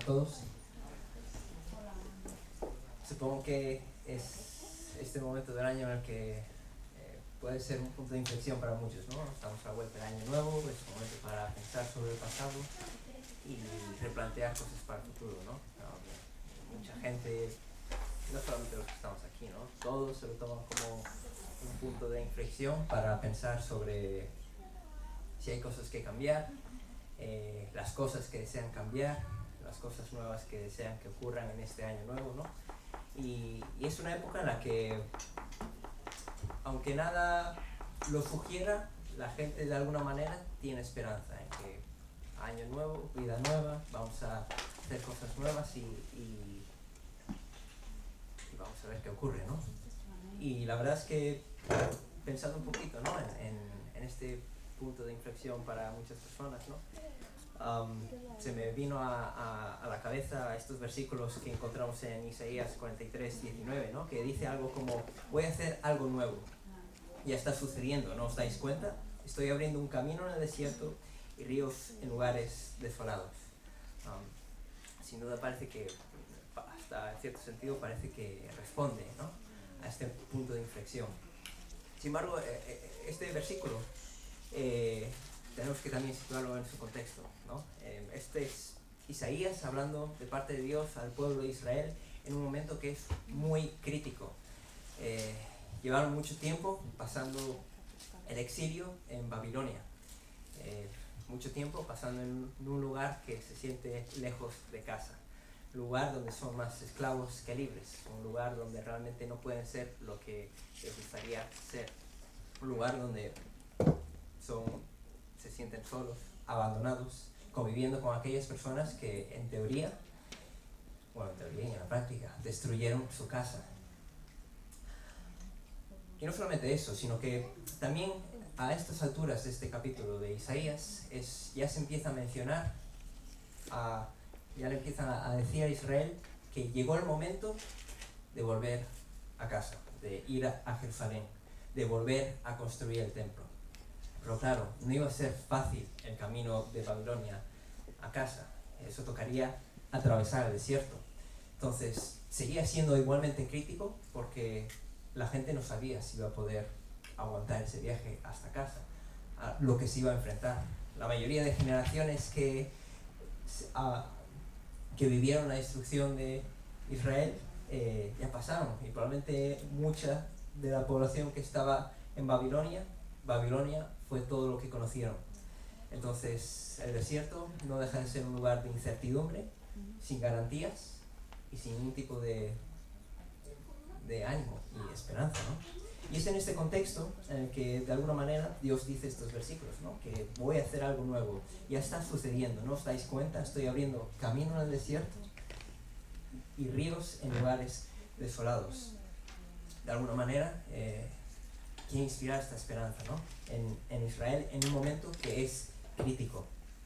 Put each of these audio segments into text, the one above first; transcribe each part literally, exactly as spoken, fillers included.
todos. Supongo que es este momento del año en el que eh, puede ser un punto de inflexión para muchos, ¿no? Estamos a la vuelta del año nuevo, es un momento para pensar sobre el pasado y replantear cosas para el futuro, ¿no? Um, mucha gente, no solamente los que estamos aquí, ¿no? Todos se lo toman como un punto de inflexión para pensar sobre si hay cosas que cambiar, eh, las cosas que desean cambiar, las cosas nuevas que desean que ocurran en este año nuevo, ¿no? Y, y es una época en la que, aunque nada lo sugiera, la gente de alguna manera tiene esperanza en que año nuevo, vida nueva, vamos a hacer cosas nuevas y, y, y vamos a ver qué ocurre, ¿no? Y la verdad es que, pensando un poquito, ¿no? en, en, en este punto de inflexión para muchas personas, ¿no? Um, se me vino a, a, a la cabeza estos versículos que encontramos en Isaías cuarenta y tres, diecinueve, ¿no? Que dice algo como: voy a hacer algo nuevo. Ya está sucediendo, ¿no os dais cuenta? Estoy abriendo un camino en el desierto y ríos en lugares desolados. Um, sin duda parece que, hasta en cierto sentido, parece que responde, ¿no? A este punto de inflexión. Sin embargo, este versículo eh, tenemos que también situarlo en su contexto, ¿no? Eh, este es Isaías hablando de parte de Dios al pueblo de Israel en un momento que es muy crítico. Eh, llevaron mucho tiempo pasando el exilio en Babilonia, eh, mucho tiempo pasando en un lugar que se siente lejos de casa, lugar donde son más esclavos que libres, un lugar donde realmente no pueden ser lo que les gustaría ser, un lugar donde son, se sienten solos, abandonados, conviviendo con aquellas personas que en teoría, bueno, en teoría y en la práctica, destruyeron su casa. Y no solamente eso, sino que también a estas alturas de este capítulo de Isaías es, ya se empieza a mencionar, a, ya le empiezan a, a decir a Israel que llegó el momento de volver a casa, de ir a, a Jerusalén, de volver a construir el templo. Pero claro, no iba a ser fácil el camino de Babilonia a casa, eso tocaría atravesar el desierto. Entonces, seguía siendo igualmente crítico porque la gente no sabía si iba a poder aguantar ese viaje hasta casa, a lo que se iba a enfrentar. La mayoría de generaciones que, a, que vivieron la destrucción de Israel eh, ya pasaron, y probablemente mucha de la población que estaba en Babilonia, Babilonia fue todo lo que conocieron. Entonces, el desierto no deja de ser un lugar de incertidumbre, sin garantías y sin ningún tipo de, de ánimo y esperanza, ¿no? Y es en este contexto en el que, de alguna manera, Dios dice estos versículos, ¿no? Que voy a hacer algo nuevo. Ya está sucediendo, ¿no os dais cuenta? Estoy abriendo camino en el desierto y ríos en lugares desolados. De alguna manera, eh, quiere inspirar esta esperanza, ¿no? En, en Israel, en un momento que es crítico.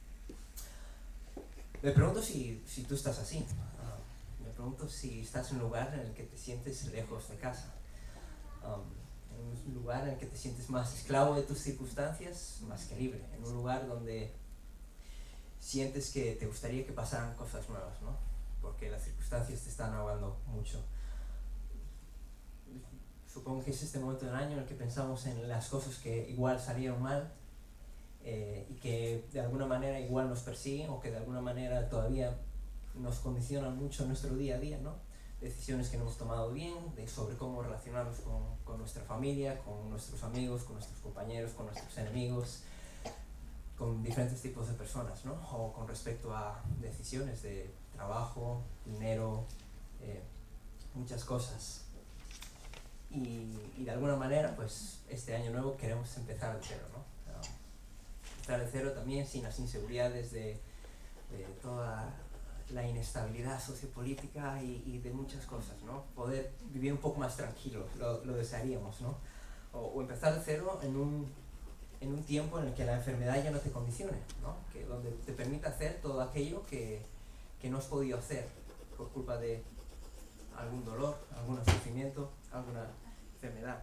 Me pregunto si, si tú estás así. Uh, me pregunto si estás en un lugar en el que te sientes lejos de casa. Um, en un lugar en el que te sientes más esclavo de tus circunstancias, más que libre. En un lugar donde sientes que te gustaría que pasaran cosas nuevas, ¿no? Porque las circunstancias te están ahogando mucho. Supongo que es este momento del año en el que pensamos en las cosas que igual salieron mal eh, y que de alguna manera igual nos persiguen o que de alguna manera todavía nos condicionan mucho nuestro día a día, ¿no? Decisiones que no hemos tomado bien, de sobre cómo relacionarnos con, con nuestra familia, con nuestros amigos, con nuestros compañeros, con nuestros enemigos, con diferentes tipos de personas, ¿no? O con respecto a decisiones de trabajo, dinero, eh, muchas cosas. Y, y de alguna manera, pues, este año nuevo queremos empezar de cero, ¿no? Uh, empezar de cero también sin las inseguridades de, de toda la inestabilidad sociopolítica y, y de muchas cosas, ¿no? Poder vivir un poco más tranquilo, lo, lo desearíamos, ¿no? O, o empezar de cero en un, en un tiempo en el que la enfermedad ya no te condicione, ¿no? Que donde te permita hacer todo aquello que, que no has podido hacer por culpa de algún dolor, algún sufrimiento, alguna enfermedad.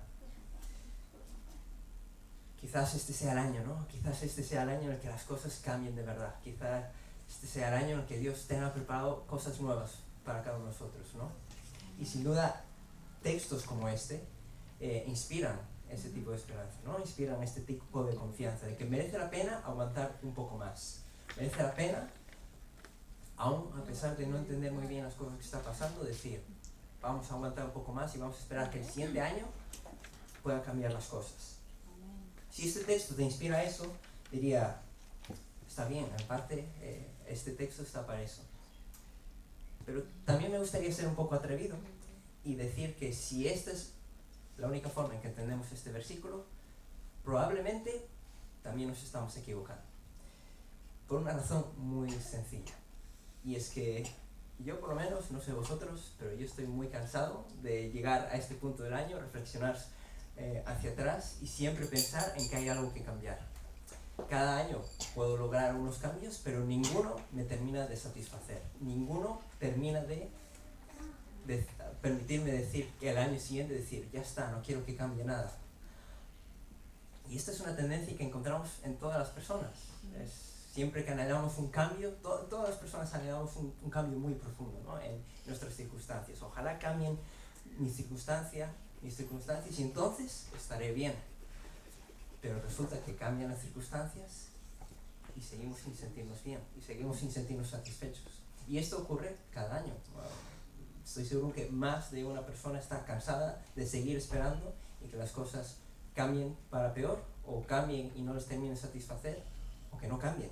Quizás este sea el año, ¿no? Quizás este sea el año en el que las cosas cambien de verdad. Quizás este sea el año en el que Dios tenga preparado cosas nuevas para cada uno de nosotros, ¿no? Y sin duda, textos como este eh, inspiran ese tipo de esperanza, ¿no? Inspiran este tipo de confianza, de que merece la pena aguantar un poco más. Merece la pena, aún a pesar de no entender muy bien las cosas que está pasando, decir, vamos a aguantar un poco más y vamos a esperar que el siguiente año puedan cambiar las cosas. Si este texto te inspira eso, diría, está bien, en parte eh, este texto está para eso. Pero también me gustaría ser un poco atrevido y decir que si esta es la única forma en que entendemos este versículo, probablemente también nos estamos equivocando. Por una razón muy sencilla. Y es que yo por lo menos, no sé vosotros, pero yo estoy muy cansado de llegar a este punto del año, reflexionar eh, hacia atrás y siempre pensar en que hay algo que cambiar. Cada año puedo lograr unos cambios, pero ninguno me termina de satisfacer. Ninguno termina de, de permitirme decir que el año siguiente decir, ya está, no quiero que cambie nada. Y esta es una tendencia que encontramos en todas las personas. Es, siempre que anhelamos un cambio, to, todas las personas anhelamos un, un cambio muy profundo, ¿no? En nuestras circunstancias. Ojalá cambien mis circunstancias, mis circunstancias y entonces estaré bien. Pero resulta que cambian las circunstancias y seguimos sin sentirnos bien, y seguimos sin sentirnos satisfechos. Y esto ocurre cada año. Estoy seguro que más de una persona está cansada de seguir esperando y que las cosas cambien para peor, o cambien y no les terminen de satisfacer, o que no cambien.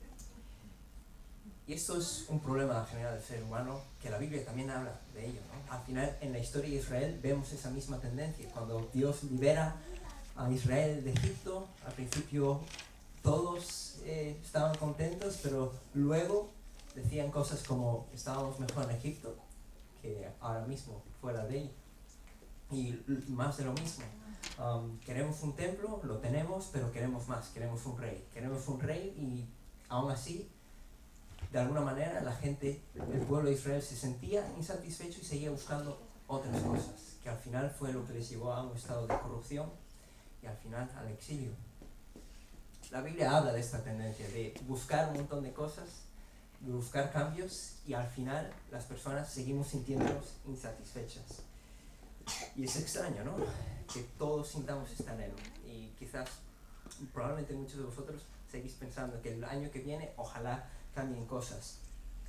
Y esto es un problema general del ser humano, que la Biblia también habla de ello, ¿no? Al final, en la historia de Israel, vemos esa misma tendencia. Cuando Dios libera a Israel de Egipto, al principio todos eh, estaban contentos, pero luego decían cosas como, estábamos mejor en Egipto que ahora mismo fuera de él. Y más de lo mismo. Um, queremos un templo, lo tenemos, pero queremos más, queremos un rey. Queremos un rey y aún así, de alguna manera, la gente, el pueblo de Israel se sentía insatisfecho y seguía buscando otras cosas, que al final fue lo que les llevó a un estado de corrupción y al final al exilio. La Biblia habla de esta tendencia de buscar un montón de cosas, de buscar cambios, y al final las personas seguimos sintiéndonos insatisfechas. Y es extraño, ¿no? Que todos sintamos este anhelo. Y quizás, probablemente muchos de vosotros seguís pensando que el año que viene ojalá cambien cosas.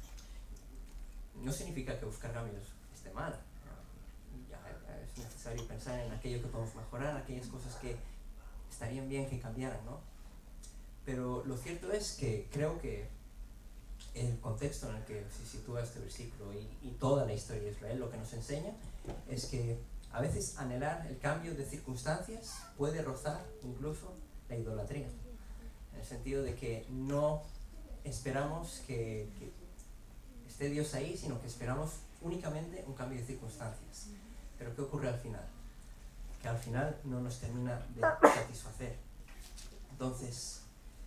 No significa que buscar cambios esté mal. Ya es necesario pensar en aquello que podemos mejorar, aquellas cosas que estarían bien que cambiaran, ¿no? Pero lo cierto es que creo que el contexto en el que se sitúa este versículo y, y toda la historia de Israel lo que nos enseña es que a veces anhelar el cambio de circunstancias puede rozar incluso la idolatría, en el sentido de que no esperamos que, que esté Dios ahí, sino que esperamos únicamente un cambio de circunstancias. Pero ¿qué ocurre al final? Que al final no nos termina de satisfacer. Entonces,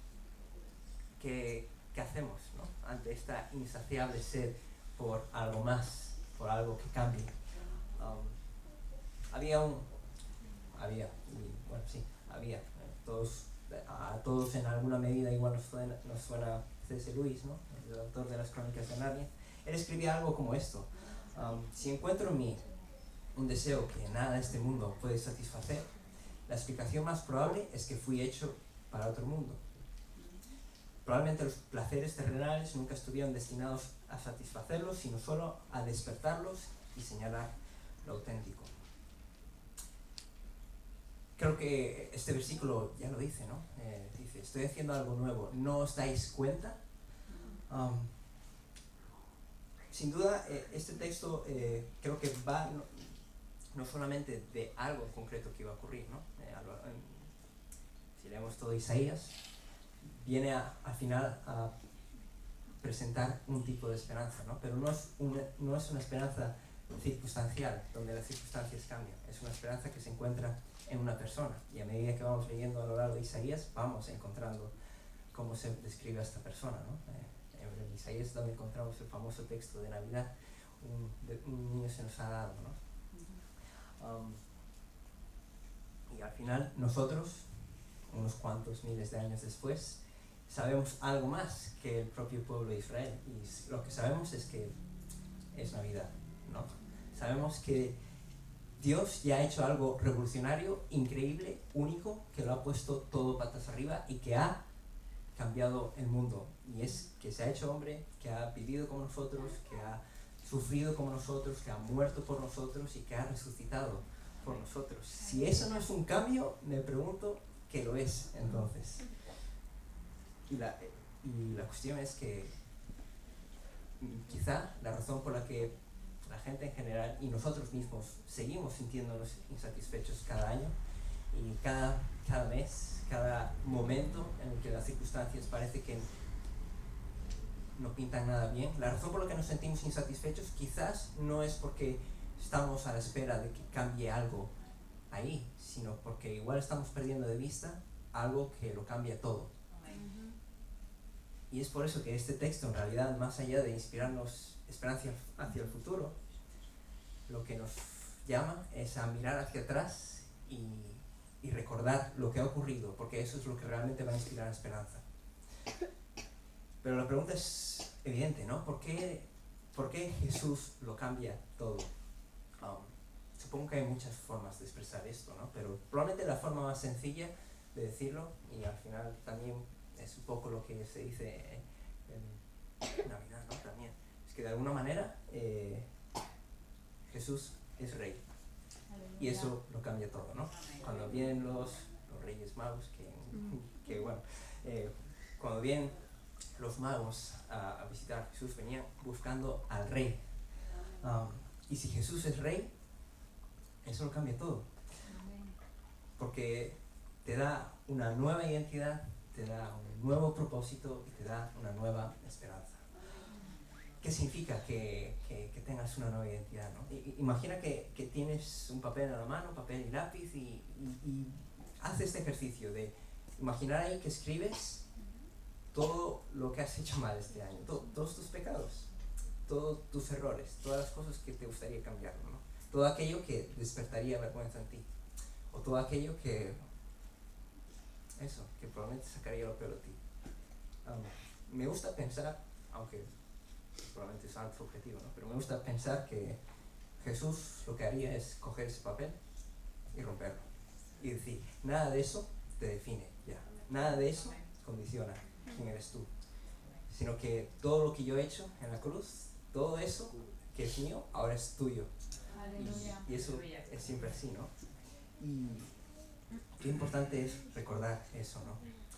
¿qué, qué hacemos, ¿no? Ante esta insaciable sed por algo más, por algo que cambie? Um, había un... Había, y, bueno, sí, había. Eh, todos, a todos en alguna medida igual nos suena, nos suena C S Lewis, ¿no? El autor de las Crónicas de Narnia. Él escribía algo como esto. Um, si encuentro en mí un deseo que nada de este mundo puede satisfacer, la explicación más probable es que fui hecho para otro mundo. Probablemente los placeres terrenales nunca estuvieron destinados a satisfacerlos, sino solo a despertarlos y señalar lo auténtico. Creo que este versículo ya lo dice, ¿no? Eh, dice, estoy haciendo algo nuevo, ¿no os dais cuenta? Um, sin duda, eh, este texto eh, creo que va no, no solamente de algo concreto que iba a ocurrir, ¿no? Eh, algo, eh, si leemos todo Isaías, viene a, al final a presentar un tipo de esperanza, ¿no? Pero no es, una, no es una esperanza circunstancial, donde las circunstancias cambian. Es una esperanza que se encuentra en una persona. Y a medida que vamos leyendo a lo largo de Isaías, vamos encontrando cómo se describe a esta persona, ¿no? Eh, en Isaías es donde encontramos el famoso texto de Navidad, un, de, un niño se nos ha dado, ¿no? Um, y al final nosotros, unos cuantos miles de años después, sabemos algo más que el propio pueblo de Israel. Y lo que sabemos es que es Navidad, ¿no? Sabemos que Dios ya ha hecho algo revolucionario, increíble, único, que lo ha puesto todo patas arriba y que ha cambiado el mundo. Y es que se ha hecho hombre, que ha vivido como nosotros, que ha sufrido como nosotros, que ha muerto por nosotros y que ha resucitado por nosotros. Si eso no es un cambio, me pregunto qué lo es entonces. Y la, y la cuestión es que quizá la razón por la que la gente en general y nosotros mismos seguimos sintiéndonos insatisfechos cada año y cada, cada mes, cada momento en el que las circunstancias parece que no pintan nada bien, la razón por la que nos sentimos insatisfechos quizás no es porque estamos a la espera de que cambie algo ahí, sino porque igual estamos perdiendo de vista algo que lo cambia todo. Y es por eso que este texto, en realidad, más allá de inspirarnos esperanza hacia el futuro, lo que nos llama es a mirar hacia atrás y, y recordar lo que ha ocurrido, porque eso es lo que realmente va a inspirar esperanza. Pero la pregunta es evidente, ¿no? ¿Por qué, por qué Jesús lo cambia todo? Um, supongo que hay muchas formas de expresar esto, ¿no? Pero probablemente la forma más sencilla de decirlo, y al final también es un poco lo que se dice en Navidad, ¿no? También es que de alguna manera eh, Jesús es rey y eso lo cambia todo, ¿no? Cuando vienen los, los Reyes Magos, que, que bueno, eh, cuando vienen los magos a, a visitar a Jesús, venían buscando al rey, um, y si Jesús es rey, eso lo cambia todo, porque te da una nueva identidad, te da un nuevo propósito y te da una nueva esperanza. ¿Qué significa que, que, que tengas una nueva identidad, ¿no? I, imagina que, que tienes un papel en la mano, papel y lápiz, y, y, y haz este ejercicio de imaginar ahí que escribes todo lo que has hecho mal este año, to, todos tus pecados, todos tus errores, todas las cosas que te gustaría cambiar, ¿no? Todo aquello que despertaría vergüenza en ti, o todo aquello que eso, que probablemente sacaría lo peor de ti. Um, me gusta pensar, aunque probablemente es algo subjetivo, ¿no? Pero me gusta pensar que Jesús lo que haría es coger ese papel y romperlo y decir, nada de eso te define ya, nada de eso condiciona quién eres tú, sino que todo lo que yo he hecho en la cruz, todo eso que es mío, ahora es tuyo. Y, y eso es siempre así, ¿no? Y qué importante es recordar eso, ¿no?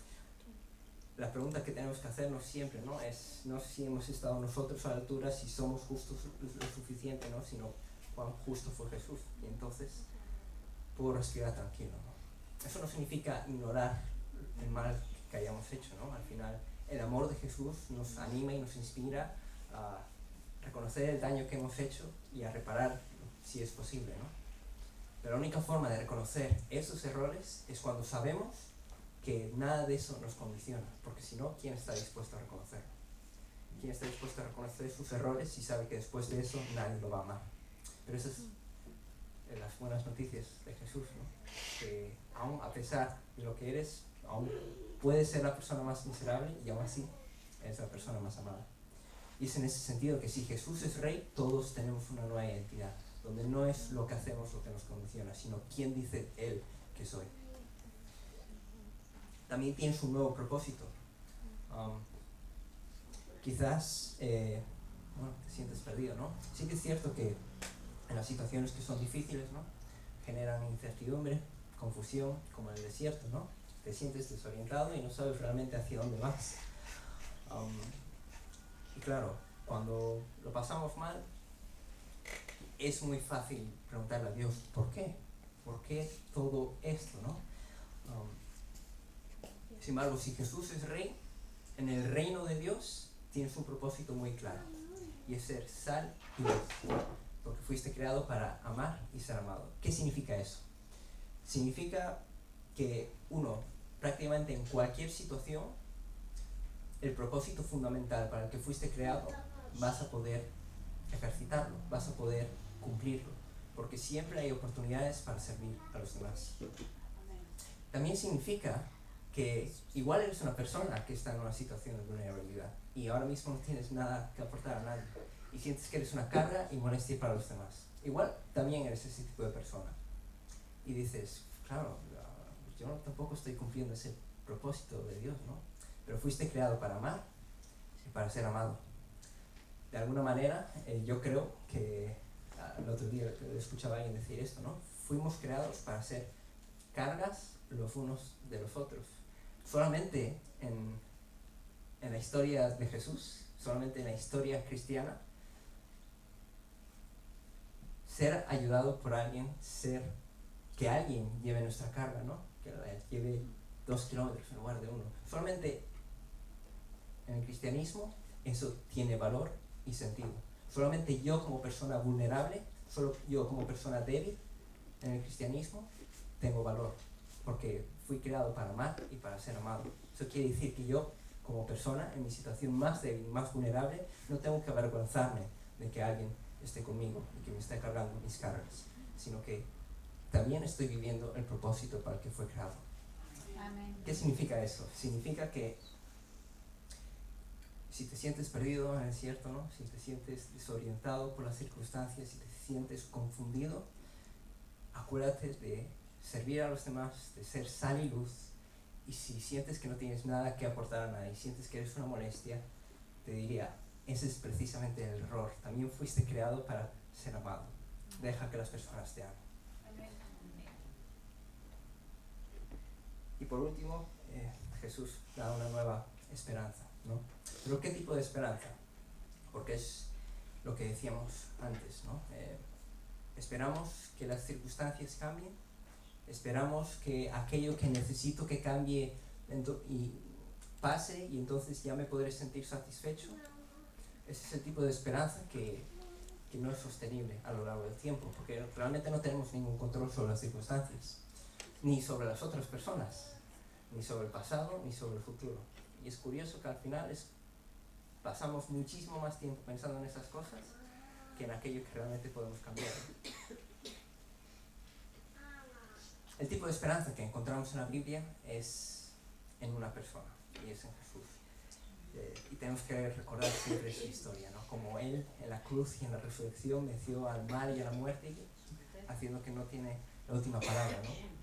La pregunta que tenemos que hacernos siempre, ¿no? Es no si hemos estado nosotros a la altura, si somos justos lo suficiente, ¿no? Sino cuán justo fue Jesús. Y entonces puedo respirar tranquilo, ¿no? Eso no significa ignorar el mal que hayamos hecho, ¿no? Al final, el amor de Jesús nos anima y nos inspira a reconocer el daño que hemos hecho y a reparar si es posible, ¿no? Pero la única forma de reconocer esos errores es cuando sabemos que nada de eso nos condiciona, porque si no, ¿quién está dispuesto a reconocerlo? ¿Quién está dispuesto a reconocer sus errores si sabe que después de eso nadie lo va a amar? Pero esas son las buenas noticias de Jesús, ¿no? Que aún a pesar de lo que eres, aún puedes ser la persona más miserable y aún así eres la persona más amada. Y es en ese sentido que si Jesús es rey, todos tenemos una nueva identidad, donde no es lo que hacemos lo que nos condiciona, sino quién dice Él que soy. También tienes un nuevo propósito. Um, quizás eh, bueno, te sientes perdido, ¿no? Sí que es cierto que en las situaciones que son difíciles, ¿no? Generan incertidumbre, confusión, como en el desierto, ¿no? Te sientes desorientado y no sabes realmente hacia dónde vas. Um, y claro, cuando lo pasamos mal, es muy fácil preguntarle a Dios, ¿por qué? ¿Por qué todo esto, no? Um, sin embargo, si Jesús es rey, en el reino de Dios tienes un propósito muy claro, y es ser sal y luz, porque fuiste creado para amar y ser amado. ¿Qué significa eso? Significa que uno, prácticamente en cualquier situación, el propósito fundamental para el que fuiste creado, vas a poder ejercitarlo, vas a poder cumplirlo, porque siempre hay oportunidades para servir a los demás. También significa que igual eres una persona que está en una situación de vulnerabilidad y ahora mismo no tienes nada que aportar a nadie y sientes que eres una carga y molestia para los demás. Igual también eres ese tipo de persona y dices, claro, yo tampoco estoy cumpliendo ese propósito de Dios, ¿no? Pero fuiste creado para amar y para ser amado. De alguna manera, eh, yo creo que uh, el otro día escuchaba a alguien decir esto, ¿no? Fuimos creados para ser cargas los unos de los otros. Solamente en, en la historia de Jesús, solamente en la historia cristiana, ser ayudado por alguien, ser que alguien lleve nuestra carga, ¿no? Que la lleve dos kilómetros en lugar de uno. Solamente en el cristianismo eso tiene valor y sentido. Solamente yo como persona vulnerable, solo yo como persona débil en el cristianismo tengo valor, porque fui creado para amar y para ser amado. Eso quiere decir que yo como persona en mi situación más débil, más vulnerable, no tengo que avergonzarme de que alguien esté conmigo y que me esté cargando mis cargas, sino que también estoy viviendo el propósito para el que fue creado. Amén. ¿Qué significa eso? Significa que si te sientes perdido en el desierto, ¿no? Si te sientes desorientado por las circunstancias, si te sientes confundido, acuérdate de servir a los demás, de ser sal y luz. Y si sientes que no tienes nada que aportar a nadie, sientes que eres una molestia, te diría, ese es precisamente el error. También fuiste creado para ser amado. Deja que las personas te amen. Y por último, eh, Jesús da una nueva esperanza, ¿no? Pero ¿qué tipo de esperanza? Porque es lo que decíamos antes, ¿no? Eh, esperamos que las circunstancias cambien, esperamos que aquello que necesito que cambie y pase y entonces ya me podré sentir satisfecho. Ese es el tipo de esperanza que, que no es sostenible a lo largo del tiempo, porque realmente no tenemos ningún control sobre las circunstancias, ni sobre las otras personas, ni sobre el pasado, ni sobre el futuro. Y es curioso que al final es, pasamos muchísimo más tiempo pensando en esas cosas que en aquello que realmente podemos cambiar. El tipo de esperanza que encontramos en la Biblia es en una persona, y es en Jesús. Eh, y tenemos que recordar siempre su historia, ¿no? Como Él en la cruz y en la resurrección venció al mal y a la muerte, haciendo que no tiene la última palabra, ¿no?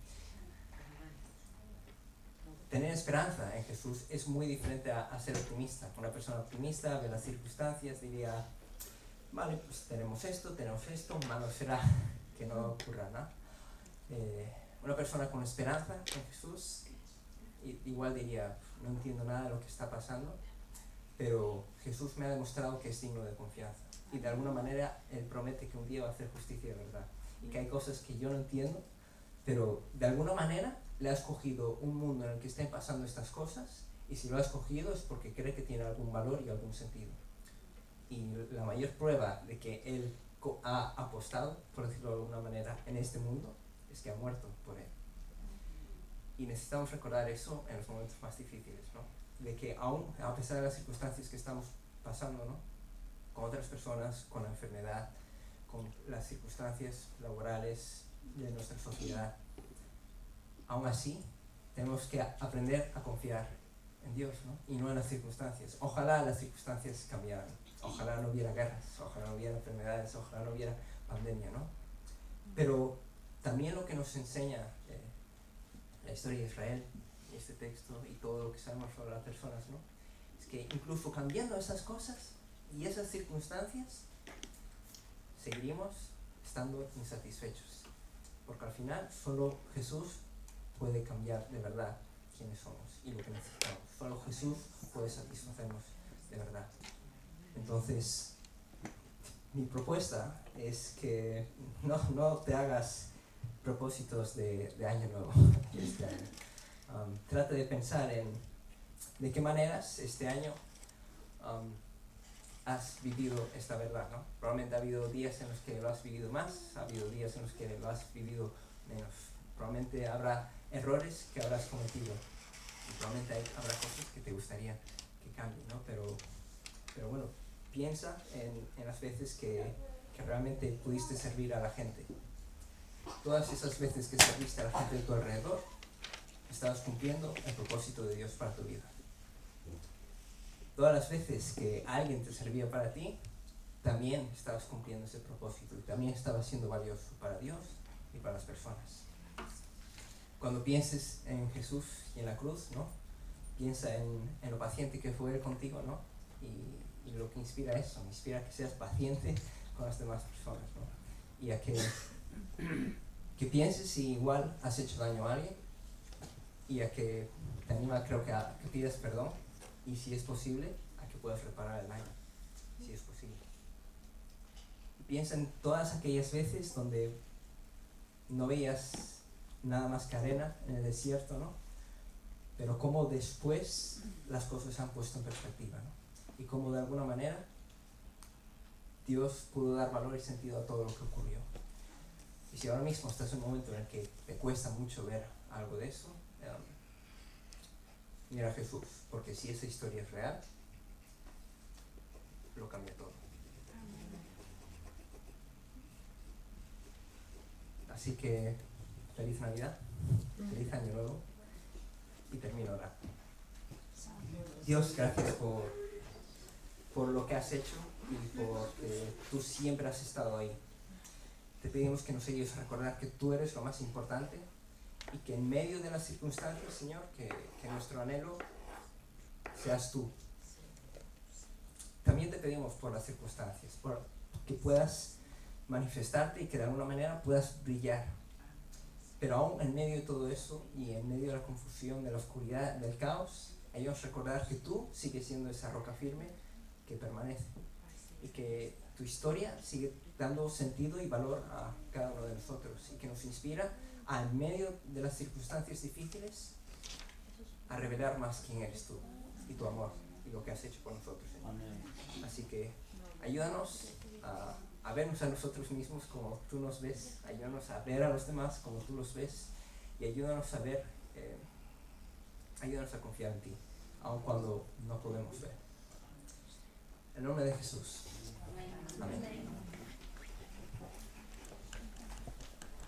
Tener esperanza en Jesús es muy diferente a, a ser optimista. Una persona optimista ve las circunstancias, diría, vale, pues tenemos esto, tenemos esto, malo será que no ocurra nada. Eh, una persona con esperanza en Jesús igual diría, no entiendo nada de lo que está pasando, pero Jesús me ha demostrado que es digno de confianza. Y de alguna manera Él promete que un día va a hacer justicia de verdad. Y que hay cosas que yo no entiendo, pero de alguna manera le ha escogido un mundo en el que estén pasando estas cosas, y si lo ha escogido es porque cree que tiene algún valor y algún sentido. Y la mayor prueba de que Él ha apostado, por decirlo de alguna manera, en este mundo, es que ha muerto por Él. Y necesitamos recordar eso en los momentos más difíciles, ¿no? De que aún, a pesar de las circunstancias que estamos pasando, ¿no? Con otras personas, con la enfermedad, con las circunstancias laborales de nuestra sociedad, aún así tenemos que aprender a confiar en Dios, ¿no? Y no en las circunstancias. Ojalá las circunstancias cambiaran, ojalá no hubiera guerras, ojalá no hubiera enfermedades, ojalá no hubiera pandemia, ¿no? Pero también lo que nos enseña eh, la historia de Israel, y este texto y todo lo que sabemos sobre las personas, ¿no? Es que incluso cambiando esas cosas y esas circunstancias, seguiríamos estando insatisfechos, porque al final solo Jesús puede cambiar de verdad quiénes somos y lo que necesitamos. Solo Jesús puede satisfacernos de verdad. Entonces, mi propuesta es que no, no te hagas propósitos de, de año nuevo este año. Um, trata de pensar en de qué maneras este año um, has vivido esta verdad, ¿no? Probablemente ha habido días en los que lo has vivido más, ha habido días en los que lo has vivido menos. Probablemente habrá errores que habrás cometido y probablemente hay, habrá cosas que te gustaría que cambien, ¿no? Pero, pero bueno, piensa en, en las veces que, que realmente pudiste servir a la gente. Todas esas veces que serviste a la gente de tu alrededor, estabas cumpliendo el propósito de Dios para tu vida. Todas las veces que alguien te servía para ti, también estabas cumpliendo ese propósito y también estabas siendo valioso para Dios y para las personas. Cuando pienses en Jesús y en la cruz, ¿no? Piensa en, en lo paciente que fue Él contigo, ¿no? Y, y lo que inspira eso, inspira que seas paciente con las demás personas, ¿no? Y a que, que pienses si igual has hecho daño a alguien, y a que te anima, creo que a que pidas perdón, y si es posible, a que puedas reparar el daño, si es posible. Y piensa en todas aquellas veces donde no veías nada más que arena en el desierto, ¿no? Pero cómo después las cosas se han puesto en perspectiva, ¿no? Y cómo de alguna manera Dios pudo dar valor y sentido a todo lo que ocurrió. Y si ahora mismo estás en un momento en el que te cuesta mucho ver algo de eso, um, mira a Jesús, porque si esa historia es real, lo cambia todo. Así que feliz Navidad, feliz Año Nuevo, y termino ahora. Dios, gracias por, por lo que has hecho y porque tú siempre has estado ahí. Te pedimos que nos ayudes a recordar que tú eres lo más importante y que en medio de las circunstancias, Señor, que, que nuestro anhelo seas tú. También te pedimos por las circunstancias, por que puedas manifestarte y que de alguna manera puedas brillar. Pero aún en medio de todo eso y en medio de la confusión, de la oscuridad, del caos, ayúdanos a recordar que tú sigues siendo esa roca firme que permanece y que tu historia sigue dando sentido y valor a cada uno de nosotros y que nos inspira a, en medio de las circunstancias difíciles, a revelar más quién eres tú y tu amor y lo que has hecho por nosotros, Señor. Amén. Así que ayúdanos a, a vernos a nosotros mismos como tú nos ves, ayúdanos a ver a los demás como tú los ves y ayúdanos a ver, eh, ayúdanos a confiar en ti, aun cuando no podemos ver. En nombre de Jesús. Amén.